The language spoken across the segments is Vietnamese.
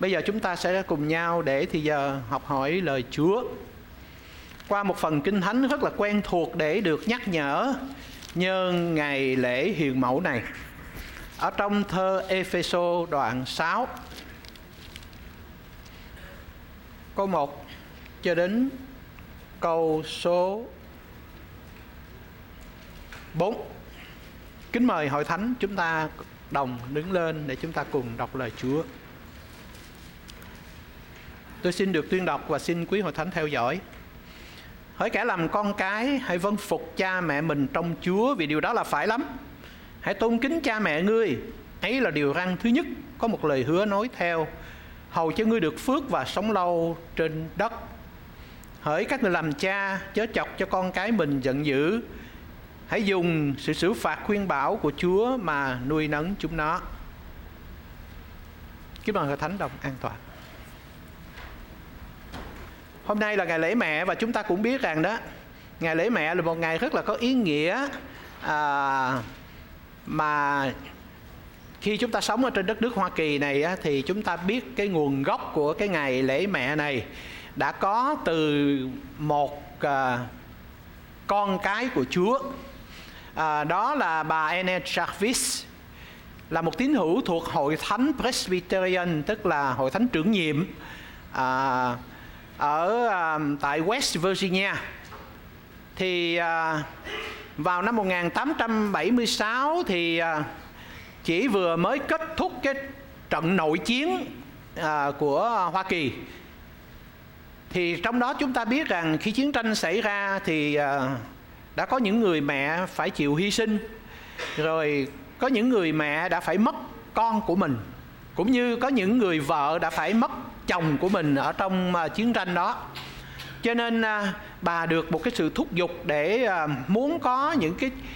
Bây giờ chúng ta sẽ cùng nhau để thì giờ học hỏi lời Chúa qua một phần Kinh Thánh rất là quen thuộc để được nhắc nhở nhân ngày lễ hiền mẫu này. Ở trong thơ Ê-phê-sô đoạn 6 câu 1 cho đến câu số 4. Kính mời hội thánh chúng ta đồng đứng lên để chúng ta cùng đọc lời Chúa. Tôi xin được tuyên đọc và xin quý hội thánh theo dõi. Hỡi kẻ làm con cái, hãy vâng phục cha mẹ mình trong Chúa, vì điều đó là phải lắm. Hãy tôn kính cha mẹ ngươi, ấy là điều răn thứ nhất. Có một lời hứa nói theo, hầu cho ngươi được phước và sống lâu trên đất. Hỡi các người làm cha, chớ chọc cho con cái mình giận dữ. Hãy dùng sự xử phạt khuyên bảo của Chúa mà nuôi nấng chúng nó. Kính mời hội thánh đồng an toàn. Hôm nay là ngày lễ mẹ và chúng ta cũng biết rằng đó, ngày lễ mẹ là một ngày rất là có ý nghĩa mà khi chúng ta sống ở trên đất nước Hoa Kỳ này thì chúng ta biết cái nguồn gốc của cái ngày lễ mẹ này đã có từ một con cái của Chúa. Đó là bà Anne Jarvis, là một tín hữu thuộc hội thánh Presbyterian, tức là hội thánh trưởng nhiệm ở tại West Virginia. Thì vào năm 1876 thì chỉ vừa mới kết thúc cái trận nội chiến của Hoa Kỳ. Thì trong đó chúng ta biết rằng khi chiến tranh xảy ra thì đã có những người mẹ phải chịu hy sinh, rồi có những người mẹ đã phải mất con của mình, cũng như có những người vợ đã phải mất chồng của mình ở trong chiến tranh đó. Cho nên bà được một cái sự thúc giục để muốn có những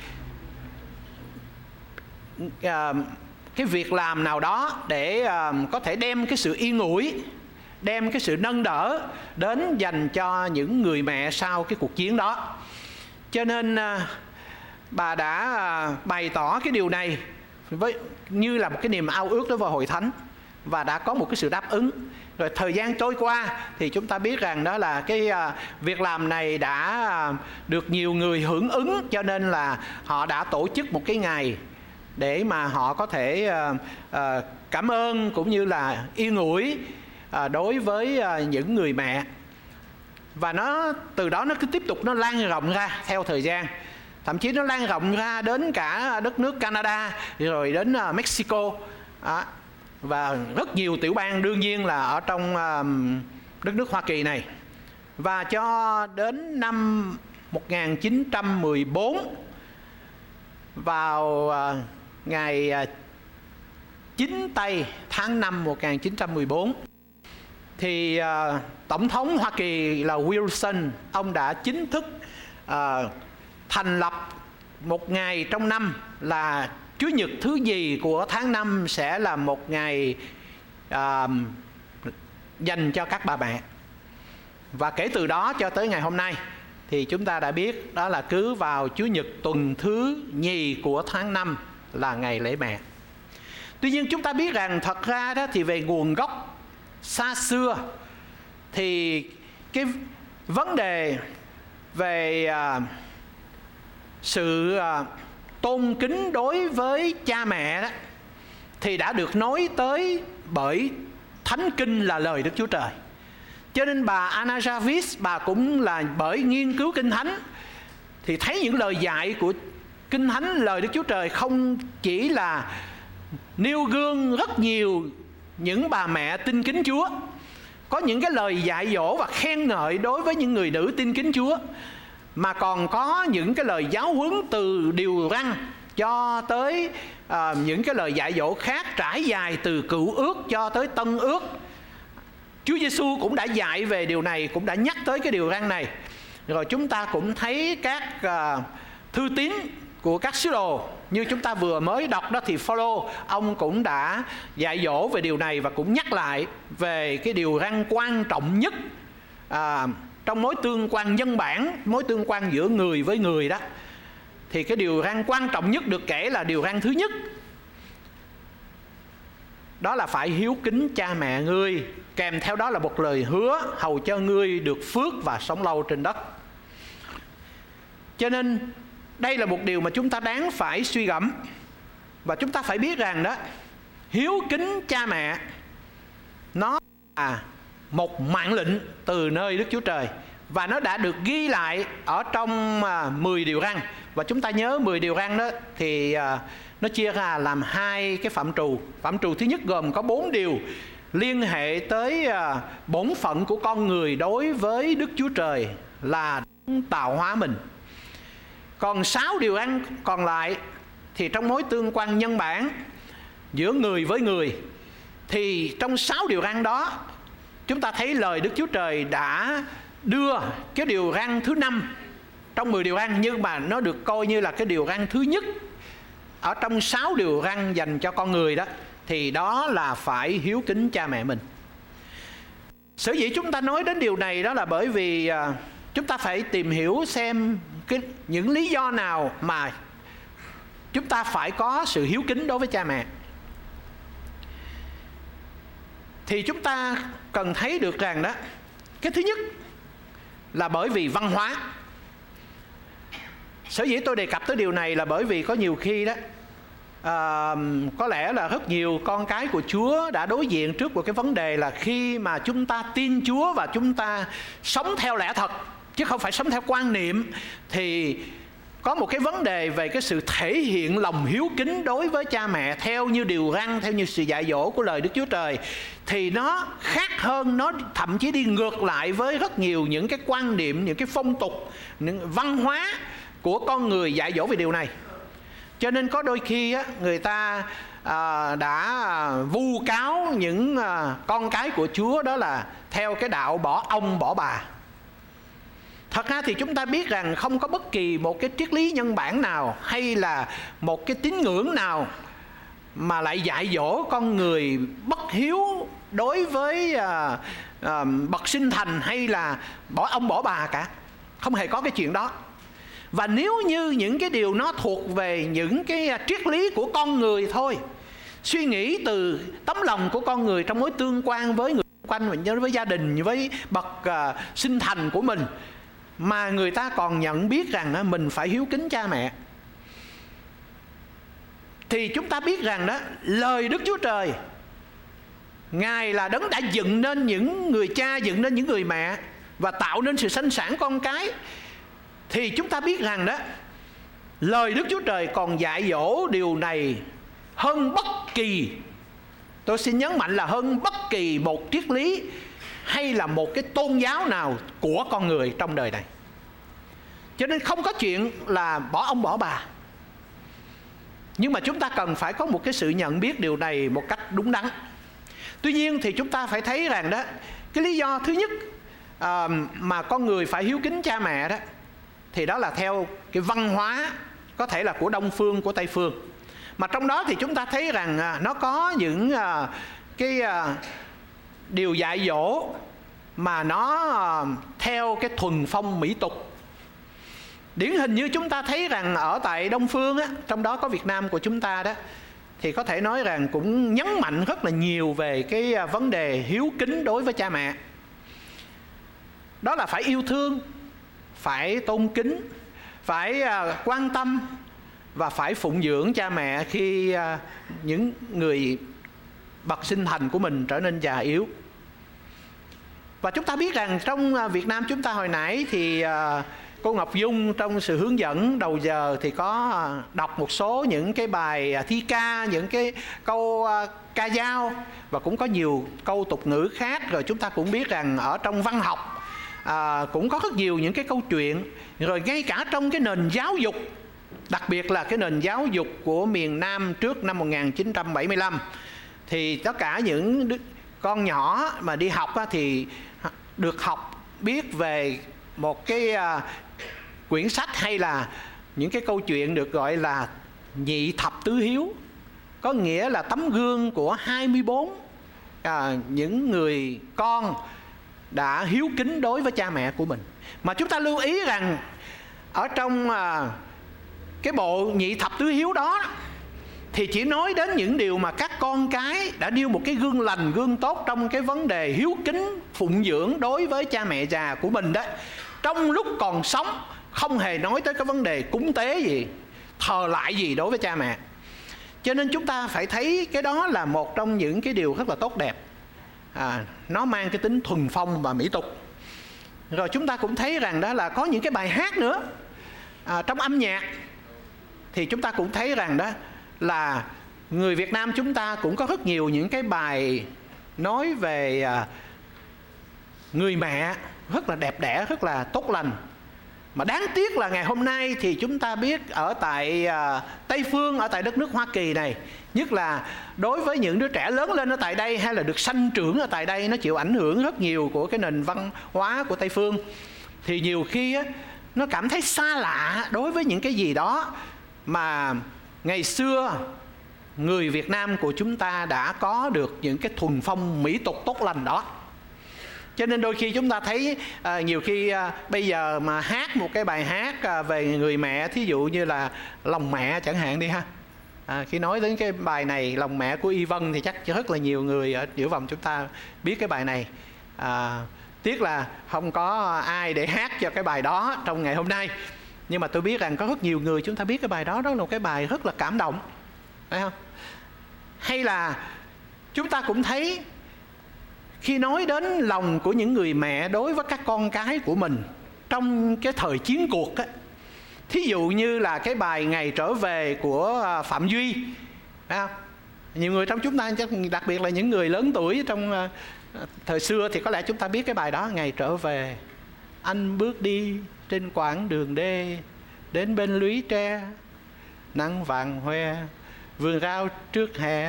cái việc làm nào đó để có thể đem cái sự yên ủi, đem cái sự nâng đỡ đến dành cho những người mẹ sau cái cuộc chiến đó. Cho nên bà đã bày tỏ cái điều này như là một cái niềm ao ước đối với hội thánh, và đã có một cái sự đáp ứng. Rồi thời gian trôi qua thì chúng ta biết rằng đó là cái việc làm này đã được nhiều người hưởng ứng, cho nên là họ đã tổ chức một cái ngày để mà họ có thể cảm ơn cũng như là yên ủi đối với những người mẹ. Và nó từ đó nó cứ tiếp tục nó lan rộng ra theo thời gian. Thậm chí nó lan rộng ra đến cả đất nước Canada, rồi đến Mexico và rất nhiều tiểu bang đương nhiên là ở trong đất nước Hoa Kỳ này. Và cho đến năm 1914, vào ngày 9 Tây tháng 5 1914, thì Tổng thống Hoa Kỳ là Wilson, ông đã chính thức thành lập một ngày trong năm là Chủ nhật thứ gì của tháng 5 sẽ là một ngày dành cho các bà mẹ. Và kể từ đó cho tới ngày hôm nay thì chúng ta đã biết đó là cứ vào Chủ nhật tuần thứ nhì của tháng 5 là ngày lễ mẹ. Tuy nhiên chúng ta biết rằng thật ra đó thì về nguồn gốc xa xưa thì cái vấn đề về sự tôn kính đối với cha mẹ đó thì đã được nói tới bởi Thánh Kinh là lời Đức Chúa Trời. Cho nên bà Anna Jarvis, bà cũng là bởi nghiên cứu Kinh Thánh thì thấy những lời dạy của Kinh Thánh, lời Đức Chúa Trời không chỉ là nêu gương rất nhiều những bà mẹ tin kính Chúa, có những cái lời dạy dỗ và khen ngợi đối với những người nữ tin kính Chúa, mà còn có những cái lời giáo huấn từ điều răn cho tới những cái lời dạy dỗ khác trải dài từ Cựu Ước cho tới Tân Ước. Chúa Giêsu cũng đã dạy về điều này, cũng đã nhắc tới cái điều răn này. Rồi chúng ta cũng thấy các thư tín của các sứ đồ như chúng ta vừa mới đọc đó, thì Phaolô ông cũng đã dạy dỗ về điều này và cũng nhắc lại về cái điều răn quan trọng nhất trong mối tương quan nhân bản, mối tương quan giữa người với người đó. Thì cái điều răn quan trọng nhất được kể là điều răn thứ nhất. đó là phải hiếu kính cha mẹ ngươi, kèm theo đó là một lời hứa hầu cho ngươi được phước và sống lâu trên đất. Cho nên đây là một điều mà chúng ta đáng phải suy gẫm. Và chúng ta phải biết rằng đó, hiếu kính cha mẹ nó là một mạng lệnh từ nơi Đức Chúa Trời, và nó đã được ghi lại ở trong 10 điều răn. Và chúng ta nhớ 10 điều răn đó thì nó chia ra làm 2 cái phạm trù. Phạm trù thứ nhất gồm có 4 điều liên hệ tới bổn phận của con người đối với Đức Chúa Trời là tạo hóa mình. Còn 6 điều răn còn lại thì trong mối tương quan nhân bản giữa người với người, thì trong 6 điều răn đó chúng ta thấy lời Đức Chúa Trời đã đưa cái điều răn thứ 5 trong 10 điều răn, nhưng mà nó được coi như là cái điều răn thứ nhất ở trong 6 điều răn dành cho con người đó, thì đó là phải hiếu kính cha mẹ mình. Sở dĩ chúng ta nói đến điều này đó là bởi vì chúng ta phải tìm hiểu xem những lý do nào mà chúng ta phải có sự hiếu kính đối với cha mẹ. Thì chúng ta cần thấy được rằng đó, cái thứ nhất là bởi vì văn hóa. Sở dĩ tôi đề cập tới điều này là bởi vì có nhiều khi đó có lẽ là rất nhiều con cái của Chúa đã đối diện trước một cái vấn đề là khi mà chúng ta tin Chúa và chúng ta sống theo lẽ thật chứ không phải sống theo quan niệm, thì có một cái vấn đề về cái sự thể hiện lòng hiếu kính đối với cha mẹ theo như điều răn, theo như sự dạy dỗ của lời Đức Chúa Trời, thì nó khác hơn, nó thậm chí đi ngược lại với rất nhiều những cái quan niệm, những cái phong tục, những văn hóa của con người dạy dỗ về điều này. Cho nên có đôi khi á, người ta đã vu cáo những con cái của Chúa đó là theo cái đạo bỏ ông bỏ bà. Thật ra thì chúng ta biết rằng không có bất kỳ một cái triết lý nhân bản nào hay là một cái tín ngưỡng nào mà lại dạy dỗ con người bất hiếu đối với bậc sinh thành hay là bỏ ông bỏ bà cả. Không hề có cái chuyện đó. Và nếu như những cái điều nó thuộc về những cái triết lý của con người thôi, suy nghĩ từ tấm lòng của con người trong mối tương quan với người quanh mình, với gia đình, với bậc sinh thành của mình, mà người ta còn nhận biết rằng mình phải hiếu kính cha mẹ, thì chúng ta biết rằng đó, lời Đức Chúa Trời, Ngài là đấng đã dựng nên những người cha, dựng nên những người mẹ và tạo nên sự sanh sản con cái. Thì chúng ta biết rằng đó, lời Đức Chúa Trời còn dạy dỗ điều này hơn bất kỳ, tôi xin nhấn mạnh là hơn bất kỳ một triết lý hay là một cái tôn giáo nào của con người trong đời này. Cho nên không có chuyện là bỏ ông bỏ bà. Nhưng mà chúng ta cần phải có một cái sự nhận biết điều này một cách đúng đắn. Tuy nhiên thì chúng ta phải thấy rằng đó, cái lý do thứ nhất mà con người phải hiếu kính cha mẹ đó, thì đó là theo cái văn hóa, có thể là của Đông Phương, của Tây Phương. Mà trong đó thì chúng ta thấy rằng nó có những cái điều dạy dỗ mà nó theo cái thuần phong mỹ tục. Điển hình như chúng ta thấy rằng ở tại Đông Phương á, trong đó có Việt Nam của chúng ta đó, thì có thể nói rằng cũng nhấn mạnh rất là nhiều về cái vấn đề hiếu kính đối với cha mẹ. Đó là phải yêu thương, phải tôn kính, phải quan tâm và phải phụng dưỡng cha mẹ khi những người bậc sinh thành của mình trở nên già yếu. Và chúng ta biết rằng trong Việt Nam chúng ta hồi nãy thì cô Ngọc Dung trong sự hướng dẫn đầu giờ thì có đọc một số những cái bài thi ca, những cái câu ca dao và cũng có nhiều câu tục ngữ khác. Rồi chúng ta cũng biết rằng ở trong văn học cũng có rất nhiều những cái câu chuyện. Rồi ngay cả trong cái nền giáo dục, đặc biệt là cái nền giáo dục của miền Nam trước năm 1975, thì tất cả những con nhỏ mà đi học thì được học biết về một cái quyển sách hay là những cái câu chuyện được gọi là nhị thập tứ hiếu, có nghĩa là tấm gương của 24 những người con đã hiếu kính đối với cha mẹ của mình. Mà chúng ta lưu ý rằng ở trong cái bộ nhị thập tứ hiếu đó thì chỉ nói đến những điều mà các con cái đã nêu một cái gương lành, gương tốt trong cái vấn đề hiếu kính, phụng dưỡng đối với cha mẹ già của mình đó. Trong lúc còn sống không hề nói tới cái vấn đề cúng tế gì, thờ lại gì đối với cha mẹ. Cho nên chúng ta phải thấy cái đó là một trong những cái điều rất là tốt đẹp. Nó mang cái tính thuần phong và mỹ tục. Rồi chúng ta cũng thấy rằng đó là có những cái bài hát nữa. Trong âm nhạc thì chúng ta cũng thấy rằng đó là người Việt Nam chúng ta cũng có rất nhiều những cái bài nói về người mẹ rất là đẹp đẽ, rất là tốt lành. Mà đáng tiếc là ngày hôm nay thì chúng ta biết ở tại Tây Phương, ở tại đất nước Hoa Kỳ này, nhất là đối với những đứa trẻ lớn lên ở tại đây hay là được sanh trưởng ở tại đây, nó chịu ảnh hưởng rất nhiều của cái nền văn hóa của Tây Phương. Thì nhiều khi á, nó cảm thấy xa lạ đối với những cái gì đó mà ngày xưa người Việt Nam của chúng ta đã có được những cái thuần phong mỹ tục tốt lành đó. Cho nên đôi khi chúng ta thấy nhiều khi bây giờ mà hát một cái bài hát về người mẹ, thí dụ như là Lòng Mẹ chẳng hạn đi ha. Khi nói đến cái bài này, Lòng Mẹ của Y Vân, thì chắc rất là nhiều người ở giữa vòng chúng ta biết cái bài này. Tiếc là không có ai để hát cho cái bài đó trong ngày hôm nay. Nhưng mà tôi biết rằng có rất nhiều người chúng ta biết cái bài đó. Đó là một cái bài rất là cảm động, phải không? Hay là chúng ta cũng thấy khi nói đến lòng của những người mẹ đối với các con cái của mình trong cái thời chiến cuộc á, thí dụ như là cái bài Ngày Trở Về của Phạm Duy, phải không? Nhiều người trong chúng ta, đặc biệt là những người lớn tuổi trong thời xưa, thì có lẽ chúng ta biết cái bài đó. Ngày trở về, anh bước đi trên quãng đường đê, đến bên lũy tre, nắng vàng hoe, vườn rau trước hè,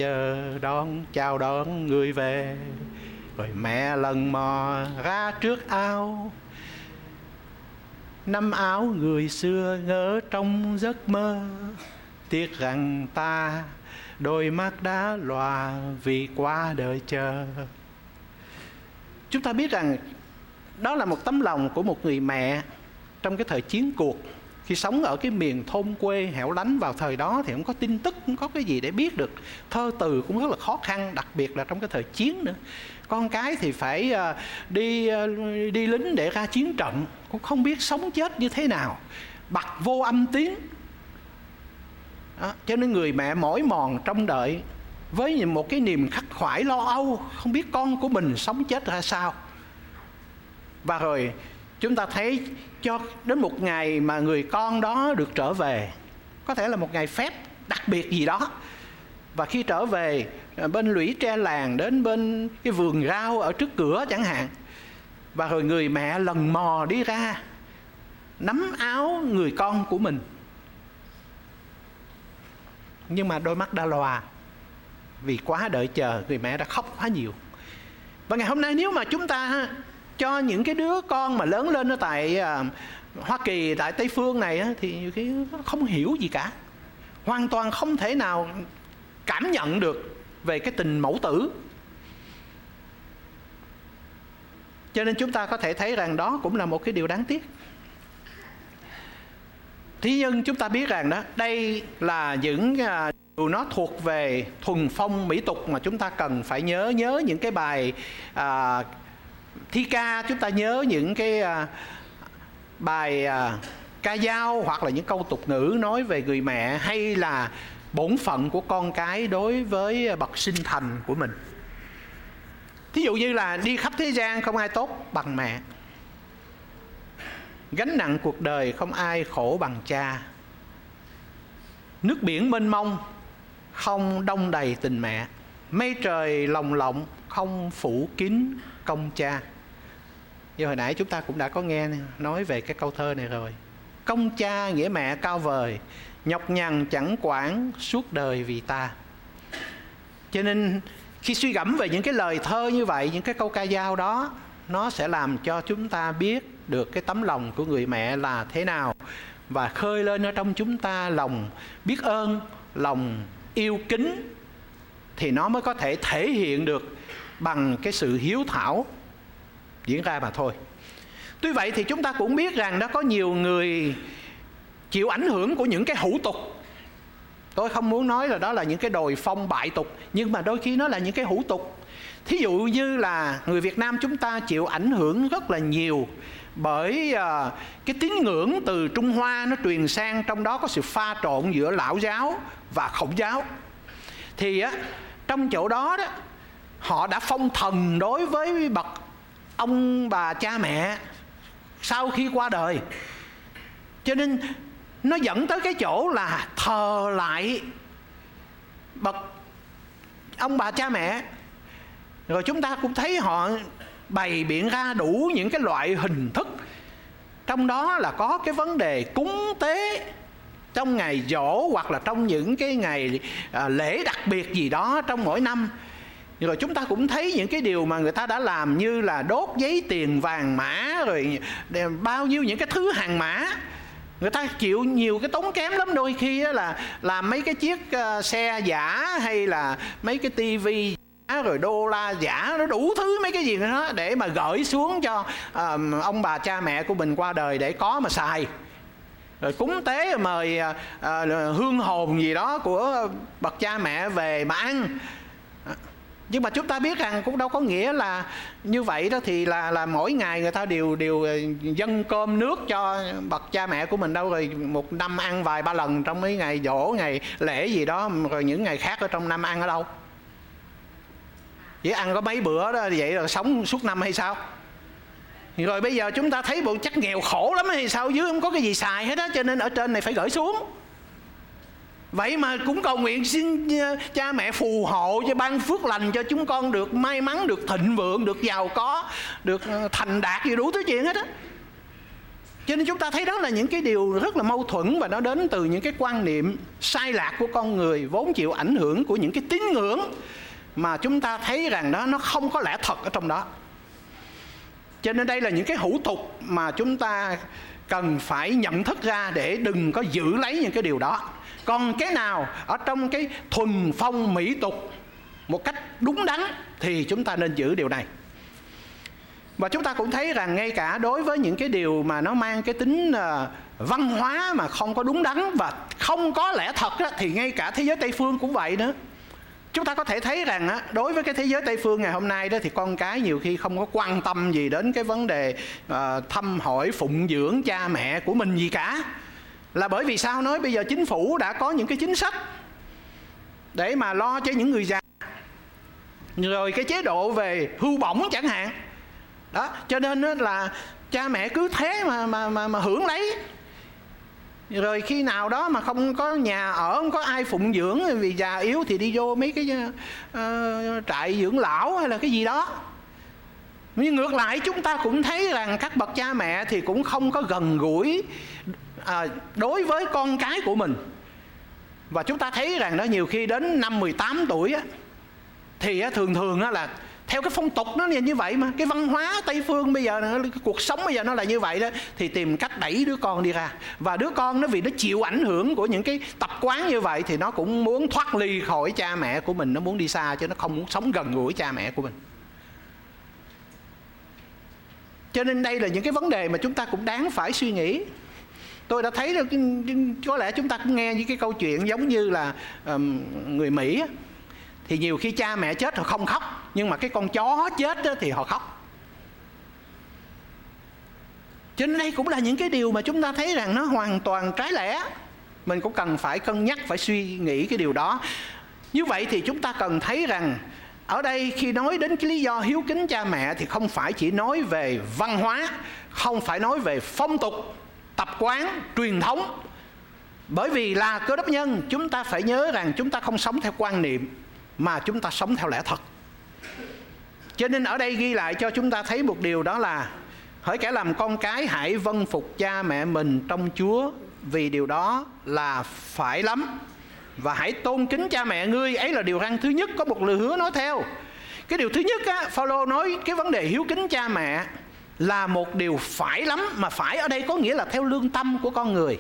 chào đón người về. Rồi mẹ lần mò ra trước ao, nắm áo người xưa ngỡ trong giấc mơ. Tiếc rằng ta đôi mắt đã lòa vì quá đời chờ. Chúng ta biết rằng đó là một tấm lòng của một người mẹ trong cái thời chiến cuộc. Khi sống ở cái miền thôn quê hẻo lánh vào thời đó thì không có tin tức, không có cái gì để biết được. Thơ từ cũng rất là khó khăn, đặc biệt là trong cái thời chiến nữa. Con cái thì phải đi lính để ra chiến trận, cũng không biết sống chết như thế nào, bặt vô âm tín. Cho nên người mẹ mỏi mòn trông đợi với một cái niềm khắc khoải lo âu, không biết con của mình sống chết ra sao. Và rồi chúng ta thấy cho đến một ngày mà người con đó được trở về, có thể là một ngày phép đặc biệt gì đó. Và khi trở về bên lũy tre làng, đến bên cái vườn rau ở trước cửa chẳng hạn, và rồi người mẹ lần mò đi ra, nắm áo người con của mình, nhưng mà đôi mắt đã lòa vì quá đợi chờ. Người mẹ đã khóc quá nhiều. Và ngày hôm nay nếu mà chúng ta cho những cái đứa con mà lớn lên ở tại Hoa Kỳ, tại Tây Phương này, thì nhiều khi nó không hiểu gì cả, hoàn toàn không thể nào cảm nhận được về cái tình mẫu tử. Cho nên chúng ta có thể thấy rằng đó cũng là một cái điều đáng tiếc. Thế nhưng chúng ta biết rằng đó, đây là những điều nó thuộc về thuần phong mỹ tục mà chúng ta cần phải nhớ những cái bài thi ca, chúng ta nhớ những cái bài ca dao, hoặc là những câu tục ngữ nói về người mẹ, hay là bổn phận của con cái đối với bậc sinh thành của mình. Thí dụ như là đi khắp thế gian không ai tốt bằng mẹ, gánh nặng cuộc đời không ai khổ bằng cha, nước biển mênh mông không đong đầy tình mẹ, mây trời lồng lộng không phủ kín công cha. Như hồi nãy chúng ta cũng đã có nghe nói về cái câu thơ này rồi. Công cha nghĩa mẹ cao vời, nhọc nhằn chẳng quản suốt đời vì ta. Cho nên khi suy gẫm về những cái lời thơ như vậy, những cái câu ca dao đó, nó sẽ làm cho chúng ta biết được cái tấm lòng của người mẹ là thế nào, và khơi lên ở trong chúng ta lòng biết ơn, lòng yêu kính, thì nó mới có thể thể hiện được bằng cái sự hiếu thảo diễn ra mà thôi. Tuy vậy thì chúng ta cũng biết rằng đã có nhiều người chịu ảnh hưởng của những cái hủ tục, Tôi không muốn nói là đó là những cái đồi phong bại tục, nhưng mà đôi khi nó là những cái hủ tục. Thí dụ như là người Việt Nam chúng ta chịu ảnh hưởng rất là nhiều bởi cái tín ngưỡng từ Trung Hoa nó truyền sang, trong đó có sự pha trộn giữa Lão giáo và Khổng giáo. Thì trong chỗ đó đó, họ đã phong thần đối với bậc ông bà cha mẹ sau khi qua đời. Cho nên nó dẫn tới cái chỗ là thờ lại bậc ông bà cha mẹ. Rồi chúng ta cũng thấy họ bày biện ra đủ những cái loại hình thức, trong đó là có cái vấn đề cúng tế trong ngày giỗ hoặc là trong những cái ngày lễ đặc biệt gì đó trong mỗi năm. Rồi chúng ta cũng thấy những cái điều mà người ta đã làm, như là đốt giấy tiền vàng mã, rồi bao nhiêu những cái thứ hàng mã. Người ta chịu nhiều cái tốn kém lắm. Đôi khi là làm mấy cái chiếc xe giả, hay là mấy cái tivi giả, rồi đô la giả, nó đủ thứ mấy cái gì đó để mà gửi xuống cho ông bà cha mẹ của mình qua đời để có mà xài. Rồi cúng tế mời hương hồn gì đó của bậc cha mẹ về mà ăn. Nhưng mà chúng ta biết rằng cũng đâu có nghĩa là như vậy đó, thì là mỗi ngày người ta đều dâng cơm nước cho bậc cha mẹ của mình đâu. Rồi một năm ăn vài ba lần trong mấy ngày giỗ, ngày lễ gì đó, rồi những ngày khác ở trong năm ăn ở đâu? Chỉ ăn có mấy bữa đó, vậy là sống suốt năm hay sao? Rồi bây giờ chúng ta thấy bộ chắc nghèo khổ lắm hay sao, dưới không có cái gì xài hết á, cho nên ở trên này phải gửi xuống. Vậy mà cũng cầu nguyện xin cha mẹ phù hộ cho, ban phước lành cho chúng con được may mắn, được thịnh vượng, được giàu có, được thành đạt gì đủ thứ chuyện hết á. Cho nên chúng ta thấy đó là những cái điều rất là mâu thuẫn, và nó đến từ những cái quan niệm sai lạc của con người, vốn chịu ảnh hưởng của những cái tín ngưỡng mà chúng ta thấy rằng đó nó không có lẽ thật ở trong đó. Cho nên đây là những cái hủ tục mà chúng ta cần phải nhận thức ra để đừng có giữ lấy những cái điều đó. Còn cái nào ở trong cái thuần phong mỹ tục một cách đúng đắn thì chúng ta nên giữ điều này. Và chúng ta cũng thấy rằng ngay cả đối với những cái điều mà nó mang cái tính văn hóa mà không có đúng đắn và không có lẽ thật đó, thì ngay cả thế giới Tây Phương cũng vậy nữa. Chúng ta có thể thấy rằng đối với cái thế giới Tây Phương ngày hôm nay đó, thì con cái nhiều khi không có quan tâm gì đến cái vấn đề thăm hỏi phụng dưỡng cha mẹ của mình gì cả. Là bởi vì sao? Nói bây giờ chính phủ đã có những cái chính sách để mà lo cho những người già, rồi cái chế độ về hưu bổng chẳng hạn đó. Cho nên là cha mẹ cứ thế mà hưởng lấy. Rồi khi nào đó mà không có nhà ở, không có ai phụng dưỡng vì già yếu, thì đi vô mấy cái trại dưỡng lão hay là cái gì đó. Nhưng ngược lại chúng ta cũng thấy rằng các bậc cha mẹ thì cũng không có gần gũi đối với con cái của mình. Và chúng ta thấy rằng đó, nhiều khi đến năm 18 tuổi á, thì thường là theo cái phong tục nó như vậy mà. Cái văn hóa Tây Phương bây giờ, cái cuộc sống bây giờ nó là như vậy đó. Thì tìm cách đẩy đứa con đi ra. Và đứa con nó vì nó chịu ảnh hưởng của những cái tập quán như vậy, thì nó cũng muốn thoát ly khỏi cha mẹ của mình. Nó muốn đi xa, chứ nó không muốn sống gần gũi cha mẹ của mình. Cho nên đây là những cái vấn đề mà chúng ta cũng đáng phải suy nghĩ. Tôi đã thấy được, có lẽ chúng ta cũng nghe những cái câu chuyện giống như là người Mỹ á, thì nhiều khi cha mẹ chết họ không khóc, nhưng mà cái con chó chết thì họ khóc. Cho nên đây cũng là những cái điều mà chúng ta thấy rằng nó hoàn toàn trái lẽ. Mình cũng cần phải cân nhắc, phải suy nghĩ cái điều đó. Như vậy thì chúng ta cần thấy rằng ở đây khi nói đến cái lý do hiếu kính cha mẹ thì không phải chỉ nói về văn hóa, không phải nói về phong tục, tập quán, truyền thống. Bởi vì là Cơ Đốc nhân, chúng ta phải nhớ rằng chúng ta không sống theo quan niệm, mà chúng ta sống theo lẽ thật. Cho nên ở đây ghi lại cho chúng ta thấy một điều, đó là hỡi kẻ làm con cái, hãy vâng phục cha mẹ mình trong Chúa, vì điều đó là phải lắm. Và hãy tôn kính cha mẹ ngươi, ấy là điều răn thứ nhất. Có một lời hứa nói theo. Cái điều thứ nhất Phao-lô nói cái vấn đề hiếu kính cha mẹ là một điều phải lắm. Mà phải ở đây có nghĩa là theo lương tâm của con người.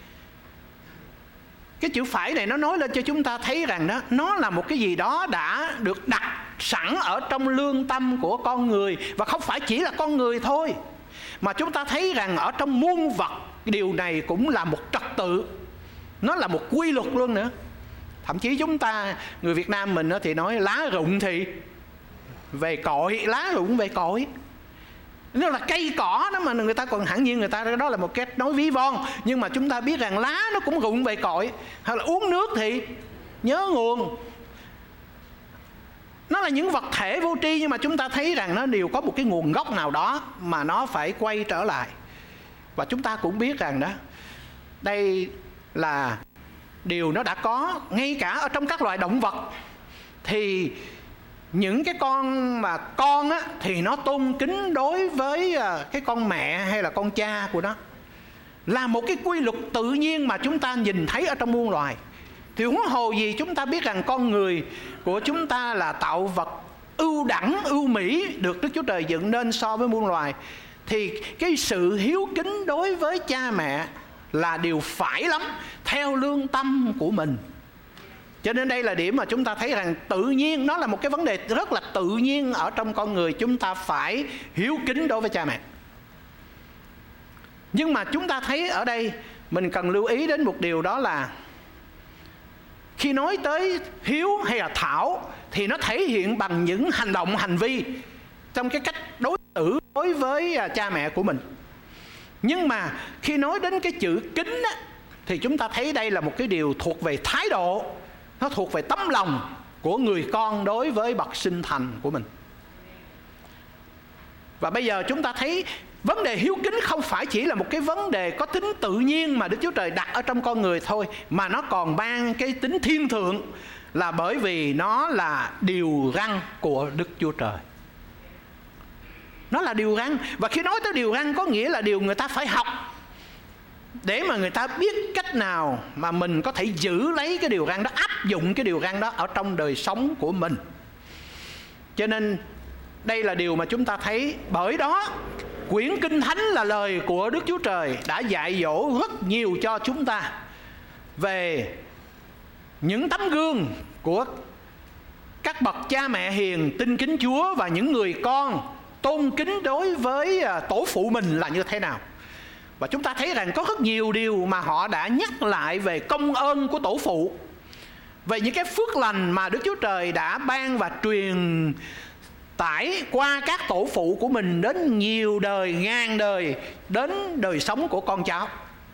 Cái chữ phải này nó nói lên cho chúng ta thấy rằng đó, nó là một cái gì đó đã được đặt sẵn ở trong lương tâm của con người. Và không phải chỉ là con người thôi, mà chúng ta thấy rằng ở trong muôn vật, điều này cũng là một trật tự, nó là một quy luật luôn nữa. Thậm chí chúng ta, người Việt Nam mình thì nói lá rụng thì về cội, lá rụng về cội. Nó là cây cỏ đó mà người ta còn hẳn nhiên người ta đó là một cái nói ví von. Nhưng mà chúng ta biết rằng lá nó cũng rụng về cội. Hoặc là uống nước thì nhớ nguồn. Nó là những vật thể vô tri, nhưng mà chúng ta thấy rằng nó đều có một cái nguồn gốc nào đó mà nó phải quay trở lại. Và chúng ta cũng biết rằng đó, đây là điều nó đã có ngay cả ở trong các loài động vật. Thì những cái con mà con á, thì nó tôn kính đối với cái con mẹ hay là con cha của nó, là một cái quy luật tự nhiên mà chúng ta nhìn thấy ở trong muôn loài. Thì huống hồ gì chúng ta biết rằng con người của chúng ta là tạo vật ưu đẳng, ưu mỹ, được Đức Chúa Trời dựng nên so với muôn loài. Thì cái sự hiếu kính đối với cha mẹ là điều phải lắm, theo lương tâm của mình. Cho nên đây là điểm mà chúng ta thấy rằng tự nhiên, nó là một cái vấn đề rất là tự nhiên ở trong con người. Chúng ta phải hiếu kính đối với cha mẹ. Nhưng mà chúng ta thấy ở đây mình cần lưu ý đến một điều, đó là khi nói tới hiếu hay là thảo thì nó thể hiện bằng những hành động, hành vi trong cái cách đối xử đối với cha mẹ của mình. Nhưng mà khi nói đến cái chữ kính á, thì chúng ta thấy đây là một cái điều thuộc về thái độ, nó thuộc về tấm lòng của người con đối với bậc sinh thành của mình. Và bây giờ chúng ta thấy vấn đề hiếu kính không phải chỉ là một cái vấn đề có tính tự nhiên mà Đức Chúa Trời đặt ở trong con người thôi, mà nó còn mang cái tính thiên thượng, là bởi vì nó là điều răn của Đức Chúa Trời. Nó là điều răn. Và khi nói tới điều răn có nghĩa là điều người ta phải học, để mà người ta biết cách nào mà mình có thể giữ lấy cái điều răn đó, áp dụng cái điều răn đó ở trong đời sống của mình. Cho nên đây là điều mà chúng ta thấy. Bởi đó quyển Kinh Thánh là lời của Đức Chúa Trời đã dạy dỗ rất nhiều cho chúng ta về những tấm gương của các bậc cha mẹ hiền tin kính Chúa, và những người con tôn kính đối với tổ phụ mình là như thế nào. Và chúng ta thấy rằng có rất nhiều điều mà họ đã nhắc lại về công ơn của tổ phụ, về những cái phước lành mà Đức Chúa Trời đã ban và truyền tải qua các tổ phụ của mình đến nhiều đời, ngàn đời, đến đời sống của con cháu.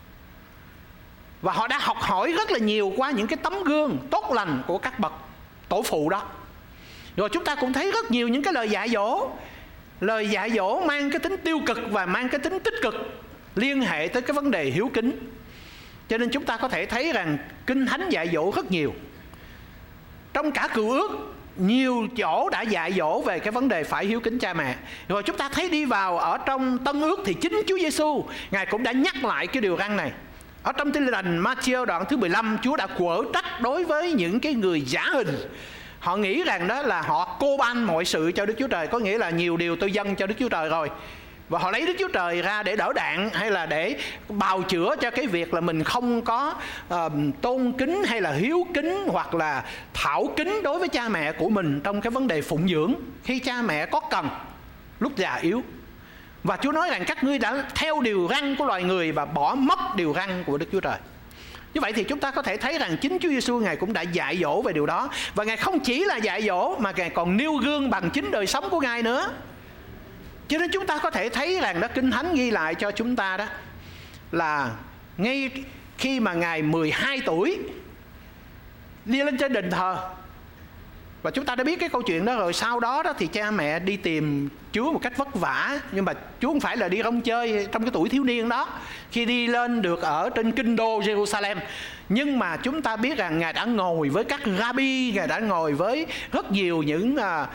Và họ đã học hỏi rất là nhiều qua những cái tấm gương tốt lành của các bậc tổ phụ đó. Rồi chúng ta cũng thấy rất nhiều những cái lời dạy dỗ. Lời dạy dỗ mang cái tính tiêu cực và mang cái tính tích cực liên hệ tới cái vấn đề hiếu kính. Cho nên chúng ta có thể thấy rằng Kinh Thánh dạy dỗ rất nhiều. Trong cả Cựu Ước, nhiều chỗ đã dạy dỗ về cái vấn đề phải hiếu kính cha mẹ. Rồi chúng ta thấy đi vào ở trong Tân Ước thì chính Chúa Giêsu, Ngài cũng đã nhắc lại cái điều răn này. Ở trong Tin lành Ma-thi-ơ đoạn thứ 15, Chúa đã quở trách đối với những cái người giả hình. Họ nghĩ rằng đó là họ cô ban mọi sự cho Đức Chúa Trời, có nghĩa là nhiều điều tôi dâng cho Đức Chúa Trời rồi. Và họ lấy Đức Chúa Trời ra để đỡ đạn, hay là để bào chữa cho cái việc là mình không có tôn kính hay là hiếu kính hoặc là thảo kính đối với cha mẹ của mình trong cái vấn đề phụng dưỡng khi cha mẹ có cần lúc già yếu. Và Chúa nói rằng các ngươi đã theo điều răn của loài người và bỏ mất điều răn của Đức Chúa Trời. Như vậy thì chúng ta có thể thấy rằng chính Chúa Giêsu Ngài cũng đã dạy dỗ về điều đó. Và Ngài không chỉ là dạy dỗ mà Ngài còn nêu gương bằng chính đời sống của Ngài nữa. Cho nên chúng ta có thể thấy rằng đó, Kinh Thánh ghi lại cho chúng ta đó là ngay khi mà Ngài 12 tuổi đi lên trên đền thờ, và chúng ta đã biết cái câu chuyện đó rồi. Sau đó thì cha mẹ đi tìm Chúa một cách vất vả, nhưng mà Chúa không phải là đi rong chơi trong cái tuổi thiếu niên đó, khi đi lên được ở trên kinh đô Jerusalem. Nhưng mà chúng ta biết rằng Ngài đã ngồi với các rabbi, Ngài đã ngồi với rất nhiều những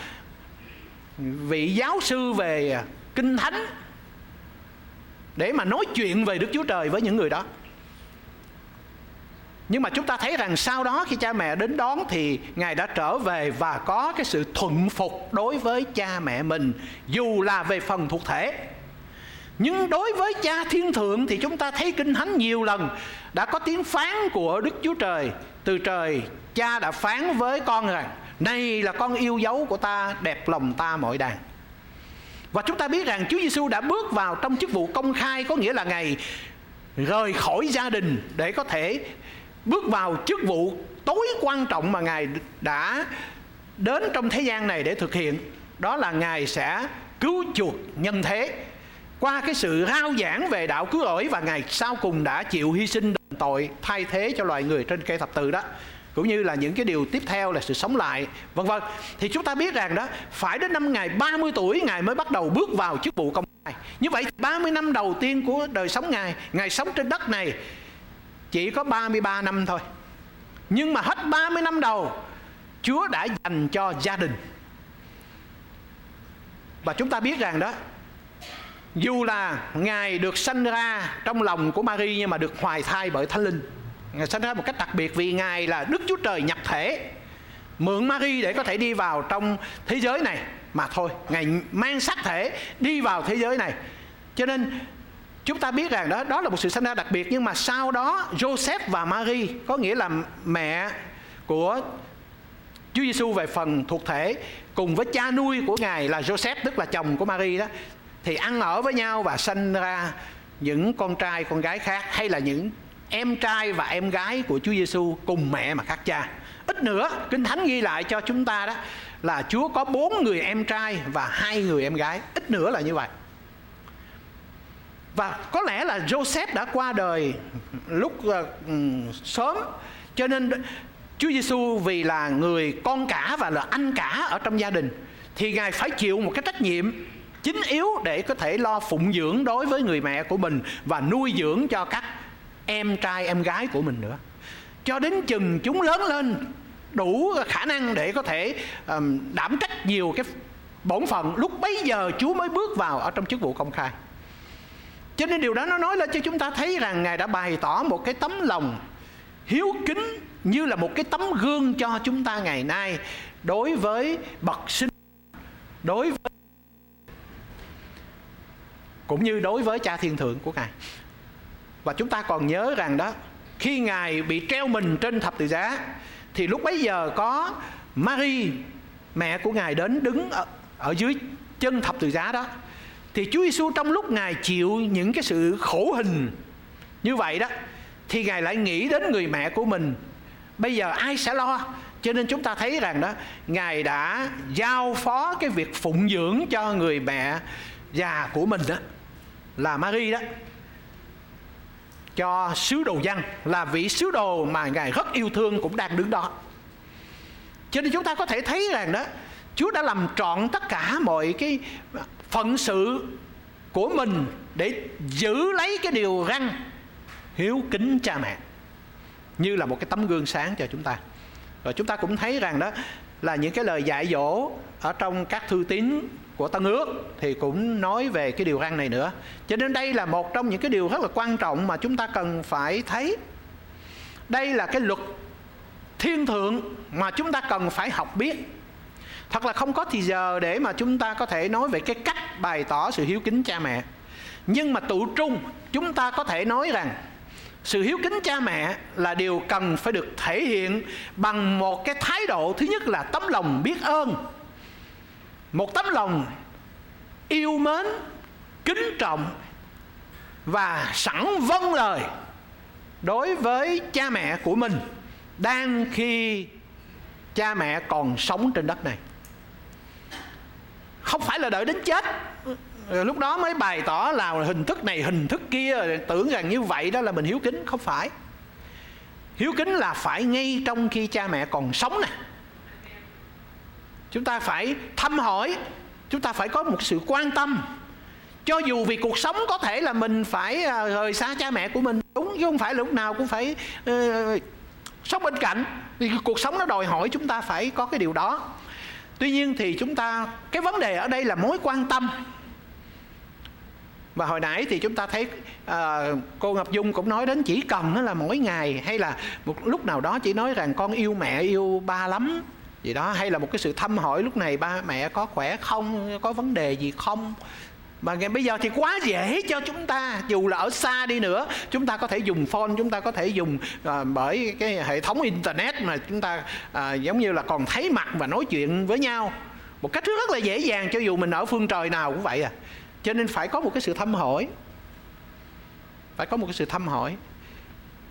vị giáo sư về Kinh Thánh để mà nói chuyện về Đức Chúa Trời với những người đó. Nhưng mà chúng ta thấy rằng sau đó khi cha mẹ đến đón thì Ngài đã trở về và có cái sự thuận phục đối với cha mẹ mình, dù là về phần thuộc thể. Nhưng đối với cha thiên thượng thì chúng ta thấy Kinh Thánh nhiều lần đã có tiếng phán của Đức Chúa Trời. Từ trời cha đã phán với con rằng: này là con yêu dấu của ta, đẹp lòng ta mọi đàn. Và chúng ta biết rằng Chúa Giêsu đã bước vào trong chức vụ công khai, có nghĩa là Ngài rời khỏi gia đình để có thể bước vào chức vụ tối quan trọng mà Ngài đã đến trong thế gian này để thực hiện. Đó là Ngài sẽ cứu chuộc nhân thế qua cái sự rao giảng về đạo cứu rỗi, và Ngài sau cùng đã chịu hy sinh đền tội thay thế cho loài người trên cây thập tự đó, cũng như là những cái điều tiếp theo là sự sống lại, vân vân. Thì chúng ta biết rằng đó, phải đến năm Ngài 30 tuổi Ngài mới bắt đầu bước vào chức vụ công khai. Như vậy 30 năm đầu tiên của đời sống Ngài sống trên đất này chỉ có 33 năm thôi. Nhưng mà hết 30 năm đầu, Chúa đã dành cho gia đình. Và chúng ta biết rằng đó, dù là Ngài được sanh ra trong lòng của Mary, nhưng mà được hoài thai bởi Thánh Linh. Ngài sanh ra một cách đặc biệt vì Ngài là Đức Chúa Trời nhập thể, mượn Mary để có thể đi vào trong thế giới này mà thôi. Ngài mang xác thể đi vào thế giới này. Cho nên chúng ta biết rằng đó là một sự sanh ra đặc biệt. Nhưng mà sau đó Joseph và Mary, có nghĩa là mẹ của Chúa Giêsu về phần thuộc thể, cùng với cha nuôi của Ngài là Joseph, tức là chồng của Mary đó, thì ăn ở với nhau và sanh ra những con trai con gái khác, hay là những em trai và em gái của Chúa Giêsu cùng mẹ mà khác cha. Ít nữa Kinh Thánh ghi lại cho chúng ta đó là Chúa có 4 người em trai và 2 người em gái, ít nữa là như vậy. Và có lẽ là Joseph đã qua đời lúc sớm, cho nên Chúa Giêsu vì là người con cả và là anh cả ở trong gia đình, thì Ngài phải chịu một cái trách nhiệm chính yếu để có thể lo phụng dưỡng đối với người mẹ của mình và nuôi dưỡng cho các em trai em gái của mình nữa, cho đến chừng chúng lớn lên đủ khả năng để có thể đảm trách nhiều cái bổn phận, lúc bấy giờ Chúa mới bước vào ở trong chức vụ công khai. Cho nên điều đó nó nói lên cho chúng ta thấy rằng Ngài đã bày tỏ một cái tấm lòng hiếu kính như là một cái tấm gương cho chúng ta ngày nay đối với bậc sinh, đối với cũng như đối với Cha Thiên Thượng của Ngài. Và chúng ta còn nhớ rằng đó, khi Ngài bị treo mình trên thập tự giá, thì lúc bấy giờ có Mary, mẹ của Ngài, đến đứng ở dưới chân thập tự giá đó. Thì Chúa Giêsu trong lúc Ngài chịu những cái sự khổ hình như vậy đó, thì Ngài lại nghĩ đến người mẹ của mình, bây giờ ai sẽ lo? Cho nên chúng ta thấy rằng đó, Ngài đã giao phó cái việc phụng dưỡng cho người mẹ già của mình đó, là Mary đó, cho sứ đồ Giăng, là vị sứ đồ mà Ngài rất yêu thương cũng đang đứng đó. Cho nên chúng ta có thể thấy rằng đó, Chúa đã làm trọn tất cả mọi cái phận sự của mình để giữ lấy cái điều răn hiếu kính cha mẹ như là một cái tấm gương sáng cho chúng ta. Rồi chúng ta cũng thấy rằng đó là những cái lời dạy dỗ ở trong các thư tín của Tân Ước thì cũng nói về cái điều răn này nữa. Cho nên đây là một trong những cái điều rất là quan trọng mà chúng ta cần phải thấy. Đây là cái luật thiên thượng mà chúng ta cần phải học biết. Thật là không có thì giờ để mà chúng ta có thể nói về cái cách bày tỏ sự hiếu kính cha mẹ. Nhưng mà tự trung chúng ta có thể nói rằng sự hiếu kính cha mẹ là điều cần phải được thể hiện bằng một cái thái độ. Thứ nhất là tấm lòng biết ơn, một tấm lòng yêu mến, kính trọng và sẵn vâng lời đối với cha mẹ của mình đang khi cha mẹ còn sống trên đất này. Không phải là đợi đến chết lúc đó mới bày tỏ là hình thức này hình thức kia, tưởng rằng như vậy đó là mình hiếu kính. Không phải. Hiếu kính là phải ngay trong khi cha mẹ còn sống nè. Chúng ta phải thăm hỏi, chúng ta phải có một sự quan tâm. Cho dù vì cuộc sống có thể là mình phải rời xa cha mẹ của mình, đúng, chứ không phải là lúc nào cũng phải sống bên cạnh. Vì cuộc sống nó đòi hỏi chúng ta phải có cái điều đó. Tuy nhiên thì chúng ta, cái vấn đề ở đây là mối quan tâm. Và hồi nãy thì chúng ta thấy cô Ngọc Dung cũng nói đến chỉ cần là mỗi ngày hay là một lúc nào đó chỉ nói rằng con yêu mẹ yêu ba lắm gì đó, hay là một cái sự thăm hỏi lúc này ba mẹ có khỏe không, có vấn đề gì không. Mà ngày bây giờ thì quá dễ cho chúng ta, dù là ở xa đi nữa chúng ta có thể dùng phone, chúng ta có thể dùng bởi cái hệ thống internet mà chúng ta giống như là còn thấy mặt và nói chuyện với nhau một cách rất là dễ dàng, cho dù mình ở phương trời nào cũng vậy à. Cho nên phải có một cái sự thăm hỏi, phải có một cái sự thăm hỏi.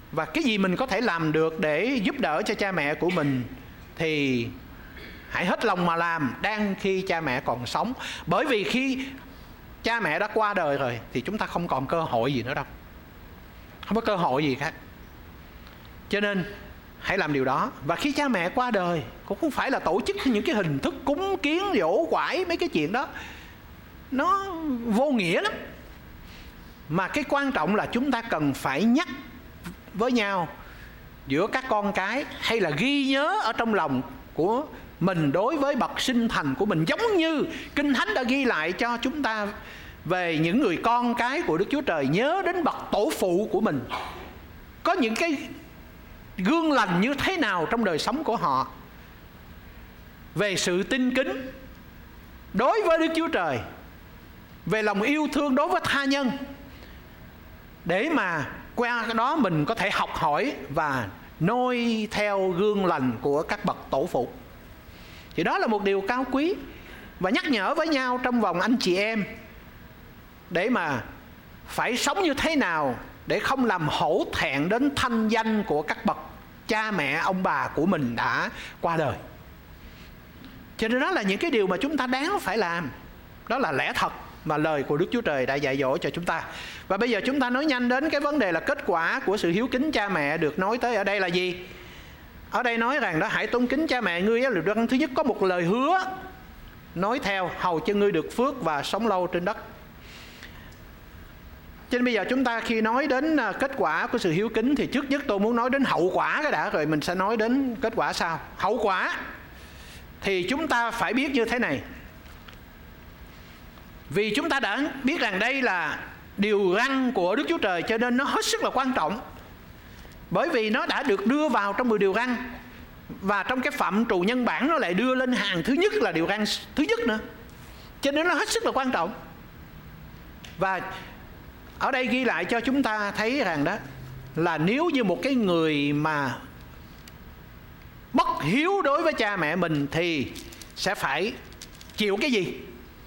Và cái gì mình có thể làm được để giúp đỡ cho cha mẹ của mình thì hãy hết lòng mà làm đang khi cha mẹ còn sống. Bởi vì khi cha mẹ đã qua đời rồi thì chúng ta không còn cơ hội gì nữa đâu. Không có cơ hội gì khác. Cho nên hãy làm điều đó. Và khi cha mẹ qua đời cũng không phải là tổ chức những cái hình thức cúng kiến, giỗ quải, mấy cái chuyện đó nó vô nghĩa lắm. Mà cái quan trọng là chúng ta cần phải nhắc với nhau giữa các con cái, hay là ghi nhớ ở trong lòng của mình đối với bậc sinh thành của mình, giống như Kinh Thánh đã ghi lại cho chúng ta về những người con cái của Đức Chúa Trời. Nhớ đến bậc tổ phụ của mình, có những cái gương lành như thế nào trong đời sống của họ, về sự tin kính đối với Đức Chúa Trời, về lòng yêu thương đối với tha nhân, để mà qua cái đó mình có thể học hỏi và noi theo gương lành của các bậc tổ phụ. Thì đó là một điều cao quý. Và nhắc nhở với nhau trong vòng anh chị em để mà phải sống như thế nào để không làm hổ thẹn đến thanh danh của các bậc cha mẹ ông bà của mình đã qua đời. Cho nên đó là những cái điều mà chúng ta đáng phải làm. Đó là lẽ thật mà lời của Đức Chúa Trời đã dạy dỗ cho chúng ta. Và bây giờ chúng ta nói nhanh đến cái vấn đề là kết quả của sự hiếu kính cha mẹ được nói tới ở đây là gì? Ở đây nói rằng đó, hãy tôn kính cha mẹ ngươi. Thứ nhất có một lời hứa nói theo, hầu cho ngươi được phước và sống lâu trên đất. Cho nên bây giờ chúng ta khi nói đến kết quả của sự hiếu kính thì trước nhất tôi muốn nói đến hậu quả cái đã, rồi mình sẽ nói đến kết quả sau. Hậu quả thì chúng ta phải biết như thế này. Vì chúng ta đã biết rằng đây là điều răn của Đức Chúa Trời, cho nên nó hết sức là quan trọng. Bởi vì nó đã được đưa vào trong 10 điều răn, và trong cái phạm trù nhân bản nó lại đưa lên hàng thứ nhất là điều răn thứ nhất nữa. Cho nên nó hết sức là quan trọng. Và ở đây ghi lại cho chúng ta thấy rằng đó là nếu như một cái người mà bất hiếu đối với cha mẹ mình thì sẽ phải chịu cái gì?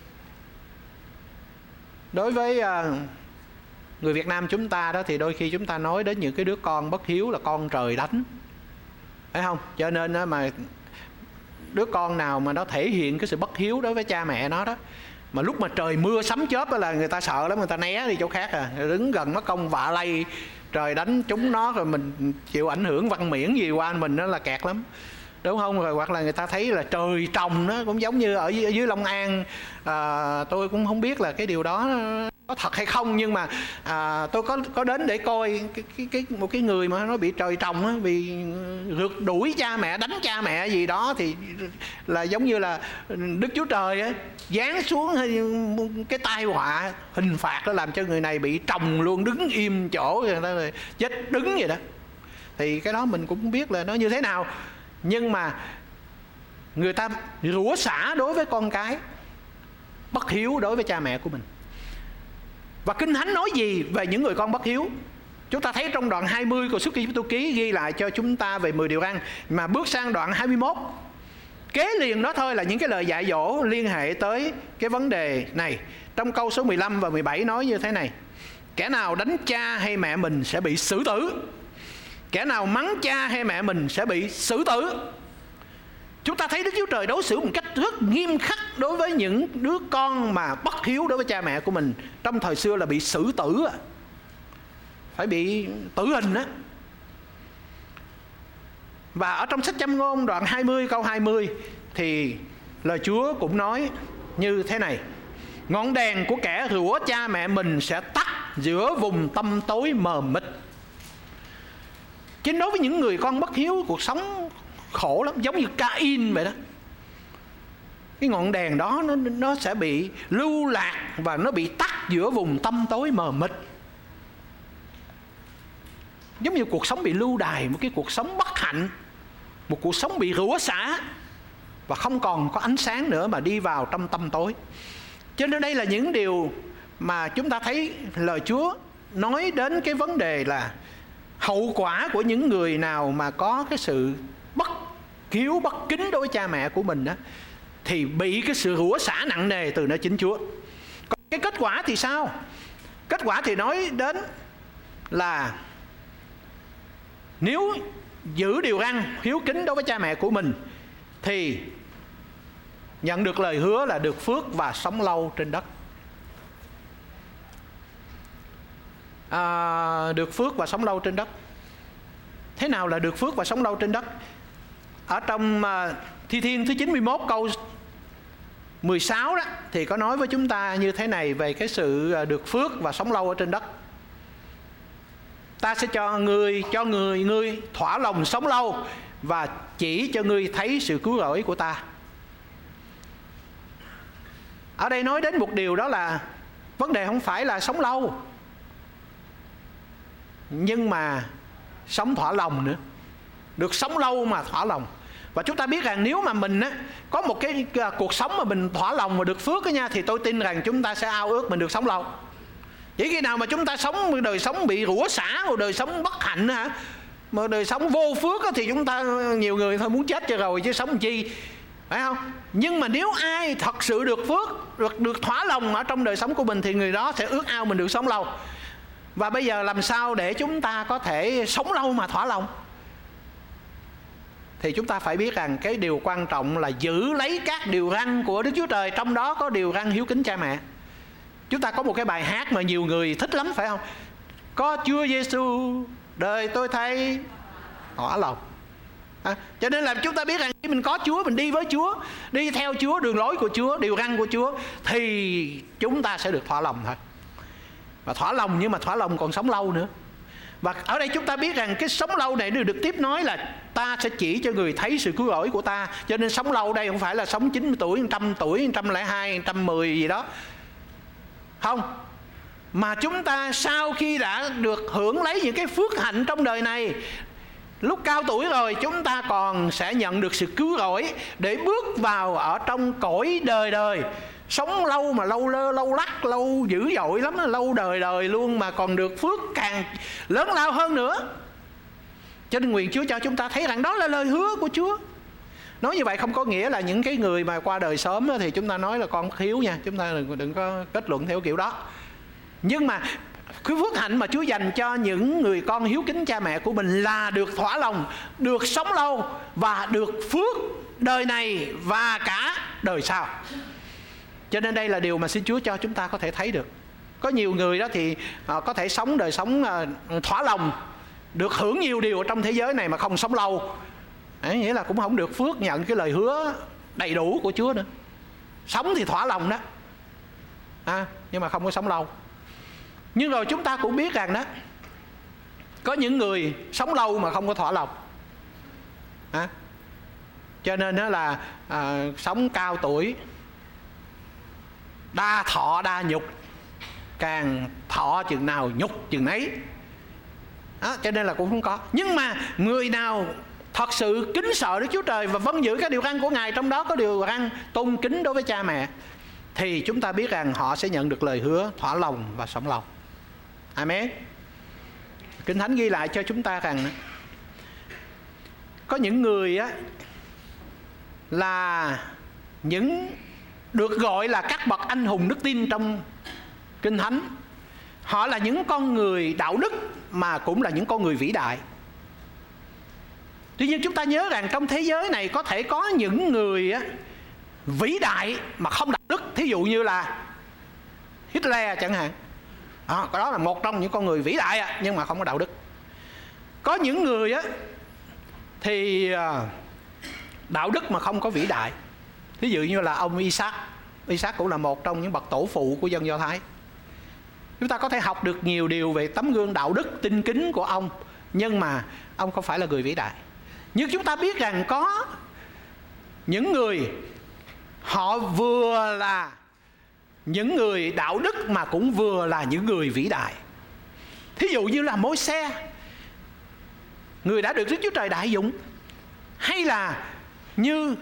Đối với người Việt Nam chúng ta đó thì đôi khi chúng ta nói đến những cái đứa con bất hiếu là con trời đánh, phải không? Cho nên mà đứa con nào mà nó thể hiện cái sự bất hiếu đối với cha mẹ nó đó, mà lúc mà trời mưa sấm chớp đó là người ta sợ lắm, người ta né đi chỗ khác đứng gần mất công vạ lây, trời đánh chúng nó rồi mình chịu ảnh hưởng văn miễn gì qua mình đó là kẹt lắm, đúng không? Rồi hoặc là người ta thấy là trời trồng, nó cũng giống như ở dưới Long An, tôi cũng không biết là cái điều đó có thật hay không, nhưng mà tôi có đến để coi một cái người mà nó bị trời trồng á, vì rượt đuổi cha mẹ, đánh cha mẹ gì đó, thì là giống như là Đức Chúa Trời á giáng xuống cái tai họa hình phạt đó, làm cho người này bị trồng luôn, đứng im chỗ rồi chết đứng vậy đó. Thì cái đó mình cũng không biết là nó như thế nào, nhưng mà người ta rủa xả đối với con cái, bất hiếu đối với cha mẹ của mình. Và Kinh Thánh nói gì về những người con bất hiếu? Chúng ta thấy trong đoạn 20 của Xuất Ai-cập ký ghi lại cho chúng ta về 10 điều răn. Mà bước sang đoạn 21, kế liền đó thôi là những cái lời dạy dỗ liên hệ tới cái vấn đề này. Trong câu số 15 và 17 nói như thế này: kẻ nào đánh cha hay mẹ mình sẽ bị xử tử, kẻ nào mắng cha hay mẹ mình sẽ bị xử tử. Chúng ta thấy Đức Chúa Trời đối xử một cách rất nghiêm khắc đối với những đứa con mà bất hiếu đối với cha mẹ của mình. Trong thời xưa là bị xử tử, phải bị tử hình á. Và ở trong sách Châm Ngôn đoạn 20 câu 20 thì lời Chúa cũng nói như thế này: ngọn đèn của kẻ rủa cha mẹ mình sẽ tắt giữa vùng tăm tối mờ mịt. Chứ đối với những người con bất hiếu, cuộc sống khổ lắm, giống như Ca-in vậy đó. Cái ngọn đèn đó nó sẽ bị lưu lạc và nó bị tắt giữa vùng tăm tối mờ mịt. Giống như cuộc sống bị lưu đày, một cái cuộc sống bất hạnh, một cuộc sống bị rủa xả và không còn có ánh sáng nữa mà đi vào trong tăm tối. Cho nên đây là những điều mà chúng ta thấy lời Chúa nói đến cái vấn đề là hậu quả của những người nào mà có cái sự bất hiếu, bất kính đối với cha mẹ của mình đó, thì bị cái sự rủa xả nặng nề từ nơi chính Chúa. Còn cái kết quả thì sao? Kết quả thì nói đến là nếu giữ điều răn hiếu kính đối với cha mẹ của mình thì nhận được lời hứa là được phước và sống lâu trên đất. Được phước và sống lâu trên đất. Thế nào là được phước và sống lâu trên đất? Ở trong Thi Thiên thứ 91 câu 16 đó thì có nói với chúng ta như thế này về cái sự được phước và sống lâu ở trên đất. Ta sẽ cho ngươi thỏa lòng sống lâu và chỉ cho ngươi thấy sự cứu rỗi của ta. Ở đây nói đến một điều, đó là vấn đề không phải là sống lâu, nhưng mà sống thỏa lòng nữa. Được sống lâu mà thỏa lòng. Và chúng ta biết rằng nếu mà mình có một cái cuộc sống mà mình thỏa lòng và được phước đó nha, thì tôi tin rằng chúng ta sẽ ao ước mình được sống lâu. Chỉ khi nào mà chúng ta sống đời sống bị rủa xả, một đời sống bất hạnh mà đời sống vô phước thì chúng ta, nhiều người thôi muốn chết cho rồi chứ sống chi, phải không? Nhưng mà nếu ai thật sự được phước, được thỏa lòng ở trong đời sống của mình thì người đó sẽ ước ao mình được sống lâu. Và bây giờ làm sao để chúng ta có thể sống lâu mà thỏa lòng? Thì chúng ta phải biết rằng cái điều quan trọng là giữ lấy các điều răn của Đức Chúa Trời, trong đó có điều răn hiếu kính cha mẹ. Chúng ta có một cái bài hát mà nhiều người thích lắm, phải không? Có Chúa Giêsu đời tôi thấy thỏa lòng. Cho nên là chúng ta biết rằng khi mình có Chúa, mình đi với Chúa, đi theo Chúa, đường lối của Chúa, điều răn của Chúa, thì chúng ta sẽ được thỏa lòng thôi. Và thỏa lòng, nhưng mà thỏa lòng còn sống lâu nữa. Và ở đây chúng ta biết rằng cái sống lâu này được tiếp nói là ta sẽ chỉ cho người thấy sự cứu rỗi của ta. Cho nên sống lâu đây không phải là sống 90 tuổi, 100 tuổi, 102, 110 gì đó. Không. Mà chúng ta sau khi đã được hưởng lấy những cái phước hạnh trong đời này, lúc cao tuổi rồi chúng ta còn sẽ nhận được sự cứu rỗi để bước vào ở trong cõi đời đời. Sống lâu mà lâu lơ, lâu lắc, lâu dữ dội lắm, lâu đời đời luôn, mà còn được phước càng lớn lao hơn nữa. Cho nên nguyện Chúa cho chúng ta thấy rằng đó là lời hứa của Chúa. Nói như vậy không có nghĩa là những cái người mà qua đời sớm thì chúng ta nói là con hiếu nha. Chúng ta đừng có kết luận theo kiểu đó. Nhưng mà cái phước hạnh mà Chúa dành cho những người con hiếu kính cha mẹ của mình là được thỏa lòng, được sống lâu và được phước đời này và cả đời sau. Cho nên đây là điều mà xin Chúa cho chúng ta có thể thấy được. Có nhiều người đó thì có thể sống đời sống thỏa lòng, được hưởng nhiều điều ở trong thế giới này mà không sống lâu. Đấy, nghĩa là cũng không được phước nhận cái lời hứa đầy đủ của Chúa nữa. Sống thì thỏa lòng đó, nhưng mà không có sống lâu. Nhưng rồi chúng ta cũng biết rằng đó, có những người sống lâu mà không có thỏa lòng. Cho nên đó là sống cao tuổi, đa thọ đa nhục, càng thọ chừng nào nhục chừng ấy. Cho nên là cũng không có. Nhưng mà người nào thật sự kính sợ Đức Chúa Trời và vâng giữ các điều răn của Ngài, trong đó có điều răn tôn kính đối với cha mẹ, thì chúng ta biết rằng họ sẽ nhận được lời hứa thỏa lòng và sống lâu. Amen. Kinh Thánh ghi lại cho chúng ta rằng có những người là những được gọi là các bậc anh hùng đức tin trong Kinh Thánh. Họ là những con người đạo đức mà cũng là những con người vĩ đại. Tuy nhiên chúng ta nhớ rằng trong thế giới này có thể có những người vĩ đại mà không đạo đức. Thí dụ như là Hitler chẳng hạn. Đó là một trong những con người vĩ đại nhưng mà không có đạo đức. Có những người thì đạo đức mà không có vĩ đại. Thí dụ như là ông Isaac. Isaac cũng là một trong những bậc tổ phụ của dân Do Thái. Chúng ta có thể học được nhiều điều về tấm gương đạo đức tinh kính của ông, nhưng mà ông không phải là người vĩ đại. Nhưng chúng ta biết rằng có những người họ vừa là những người đạo đức mà cũng vừa là những người vĩ đại. Thí dụ như là Môi-se, người đã được Đức Chúa Trời đại dụng. Hay là như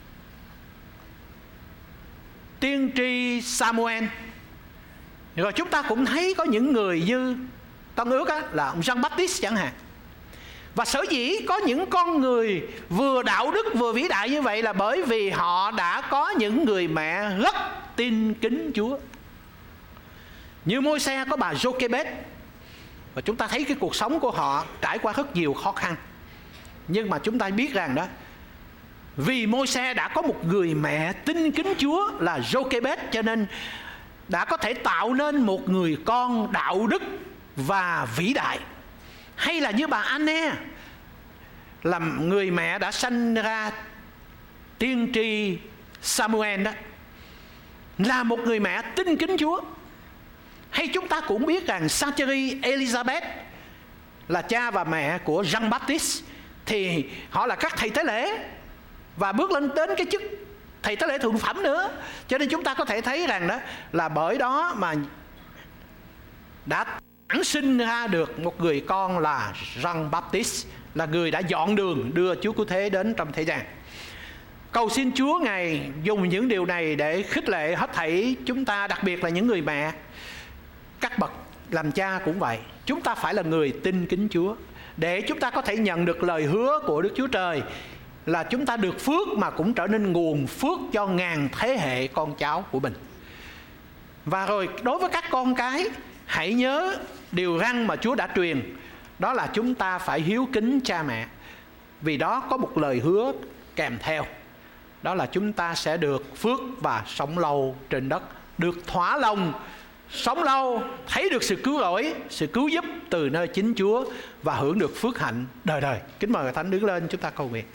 tiên tri Samuel. Rồi chúng ta cũng thấy có những người như Tân Ước là ông Jean Baptiste chẳng hạn. Và sở dĩ có những con người vừa đạo đức vừa vĩ đại như vậy là bởi vì họ đã có những người mẹ rất tin kính Chúa. Như Môi-se có bà Jochebed, Và chúng ta thấy cái cuộc sống của họ trải qua rất nhiều khó khăn. Nhưng mà chúng ta biết rằng đó, vì Môi-se đã có một người mẹ tin kính Chúa là Jochebed, cho nên đã có thể tạo nên một người con đạo đức và vĩ đại. Hay là như bà Anne, là người mẹ đã sanh ra tiên tri Samuel đó, là một người mẹ tin kính Chúa. Hay chúng ta cũng biết rằng Zachary Elizabeth là cha và mẹ của Jean Baptiste, thì họ là các thầy tế lễ và bước lên đến cái chức thầy tế lễ thượng phẩm nữa. Cho nên chúng ta có thể thấy rằng đó là bởi đó mà đã sản sinh ra được một người con là Jean Baptiste, là người đã dọn đường đưa Chúa Cứu Thế đến trong thế gian. Cầu xin Chúa Ngài dùng những điều này để khích lệ hết thảy chúng ta, đặc biệt là những người mẹ, các bậc làm cha cũng vậy. Chúng ta phải là người tin kính Chúa, để chúng ta có thể nhận được lời hứa của Đức Chúa Trời là chúng ta được phước mà cũng trở nên nguồn phước cho ngàn thế hệ con cháu của mình. Và rồi đối với các con cái, hãy nhớ điều răn mà Chúa đã truyền, đó là chúng ta phải hiếu kính cha mẹ, vì đó có một lời hứa kèm theo, đó là chúng ta sẽ được phước và sống lâu trên đất, được thỏa lòng sống lâu, thấy được sự cứu rỗi, sự cứu giúp từ nơi chính Chúa và hưởng được phước hạnh đời đời. Kính mời Thánh đứng lên, chúng ta cầu nguyện.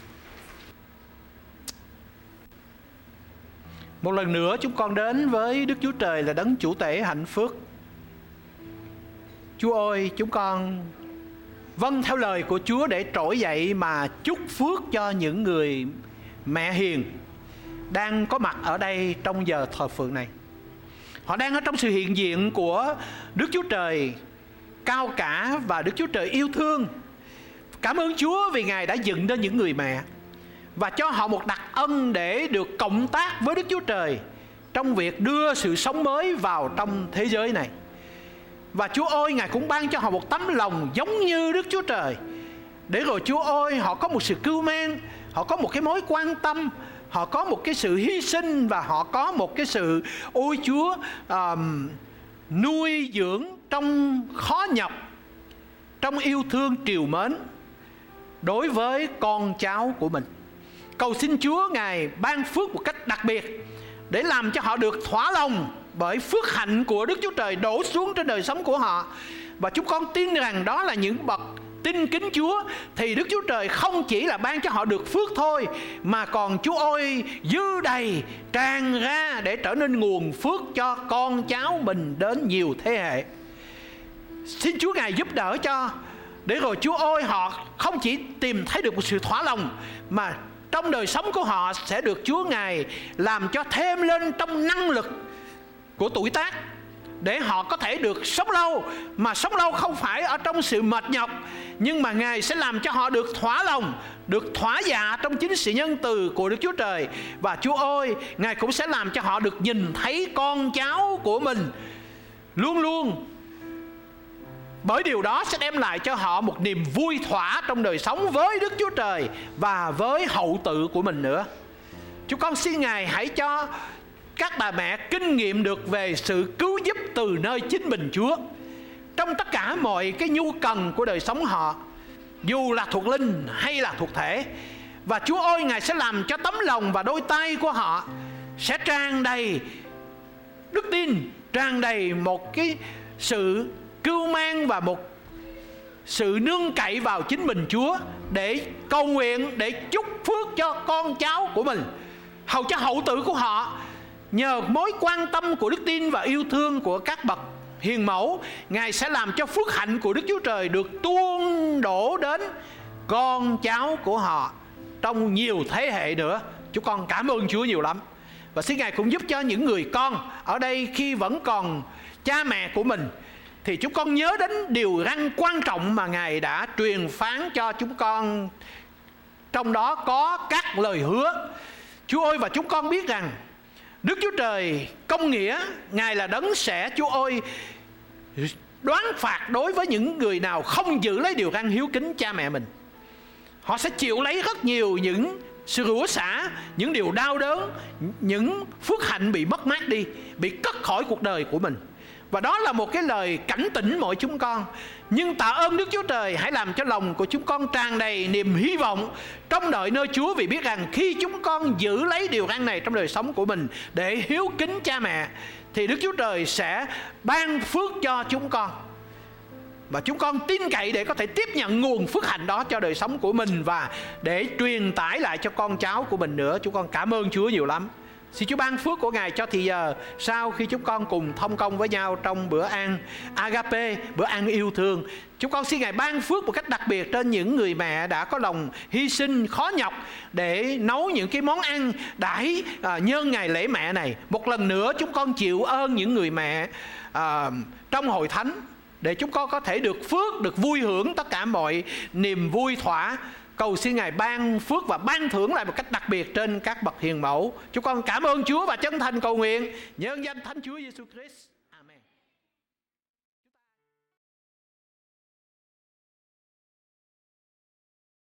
Một lần nữa chúng con đến với Đức Chúa Trời là đấng chủ tể hạnh phúc. Chúa ơi, chúng con vâng theo lời của Chúa để trỗi dậy mà chúc phước cho những người mẹ hiền đang có mặt ở đây trong giờ thờ phượng này. Họ đang ở trong sự hiện diện của Đức Chúa Trời cao cả và Đức Chúa Trời yêu thương. Cảm ơn Chúa vì Ngài đã dựng nên những người mẹ và cho họ một đặc ân để được cộng tác với Đức Chúa Trời trong việc đưa sự sống mới vào trong thế giới này. Và Chúa ơi, Ngài cũng ban cho họ một tấm lòng giống như Đức Chúa Trời, để rồi Chúa ơi, họ có một sự cưu mang, họ có một cái mối quan tâm, họ có một cái sự hy sinh, và họ có một cái sự ôi Chúa nuôi dưỡng trong khó nhọc, trong yêu thương trìu mến đối với con cháu của mình. Cầu xin Chúa Ngài ban phước một cách đặc biệt để làm cho họ được thỏa lòng bởi phước hạnh của Đức Chúa Trời đổ xuống trên đời sống của họ. Và chúng con tin rằng đó là những bậc tin kính Chúa, thì Đức Chúa Trời không chỉ là ban cho họ được phước thôi, mà còn Chúa ơi, dư đầy tràn ra để trở nên nguồn phước cho con cháu mình đến nhiều thế hệ. Xin Chúa Ngài giúp đỡ cho, để rồi Chúa ơi, họ không chỉ tìm thấy được một sự thỏa lòng, mà trong đời sống của họ sẽ được Chúa Ngài làm cho thêm lên trong năng lực của tuổi tác, để họ có thể được sống lâu. Mà sống lâu không phải ở trong sự mệt nhọc, nhưng mà Ngài sẽ làm cho họ được thỏa lòng, được thỏa dạ trong chính sự nhân từ của Đức Chúa Trời. Và Chúa ơi, Ngài cũng sẽ làm cho họ được nhìn thấy con cháu của mình luôn luôn, bởi điều đó sẽ đem lại cho họ một niềm vui thỏa trong đời sống với Đức Chúa Trời và với hậu tự của mình nữa. Chúng con xin Ngài hãy cho các bà mẹ kinh nghiệm được về sự cứu giúp từ nơi chính mình Chúa trong tất cả mọi cái nhu cần của đời sống họ, dù là thuộc linh hay là thuộc thể. Và Chúa ơi, Ngài sẽ làm cho tấm lòng và đôi tay của họ sẽ tràn đầy đức tin, tràn đầy một cái sự cưu mang và một sự nương cậy vào chính mình Chúa, để cầu nguyện, để chúc phước cho con cháu của mình, hầu cho hậu tự của họ nhờ mối quan tâm của đức tin và yêu thương của các bậc hiền mẫu, Ngài sẽ làm cho phước hạnh của Đức Chúa Trời được tuôn đổ đến con cháu của họ trong nhiều thế hệ nữa. Chúng con cảm ơn Chúa nhiều lắm. Và xin Ngài cũng giúp cho những người con ở đây khi vẫn còn cha mẹ của mình, thì chúng con nhớ đến điều răn quan trọng mà Ngài đã truyền phán cho chúng con. Trong đó có các lời hứa. Chúa ơi, và chúng con biết rằng Đức Chúa Trời công nghĩa, Ngài là đấng sẽ, Chúa ơi, đoán phạt đối với những người nào không giữ lấy điều răn hiếu kính cha mẹ mình. Họ sẽ chịu lấy rất nhiều những sự rủa xả, những điều đau đớn, những phước hạnh bị mất mát đi, bị cất khỏi cuộc đời của mình. Và đó là một cái lời cảnh tỉnh mọi chúng con. Nhưng tạ ơn Đức Chúa Trời, hãy làm cho lòng của chúng con tràn đầy niềm hy vọng trong đợi nơi Chúa, vì biết rằng khi chúng con giữ lấy điều răn này trong đời sống của mình để hiếu kính cha mẹ, thì Đức Chúa Trời sẽ ban phước cho chúng con. Và chúng con tin cậy để có thể tiếp nhận nguồn phước hạnh đó cho đời sống của mình và để truyền tải lại cho con cháu của mình nữa. Chúng con cảm ơn Chúa nhiều lắm. Xin Chúa ban phước của Ngài cho thì giờ sau khi chúng con cùng thông công với nhau trong bữa ăn Agape, bữa ăn yêu thương. Chúng con xin Ngài ban phước một cách đặc biệt trên những người mẹ đã có lòng hy sinh khó nhọc để nấu những cái món ăn đãi nhân ngày lễ mẹ này. Một lần nữa chúng con chịu ơn những người mẹ trong hội thánh, để chúng con có thể được phước, được vui hưởng tất cả mọi niềm vui thỏa. Cầu xin Ngài ban phước và ban thưởng lại một cách đặc biệt trên các bậc hiền mẫu. Chúng con cảm ơn Chúa và chân thành cầu nguyện nhân danh Thánh Chúa Giêsu Christ.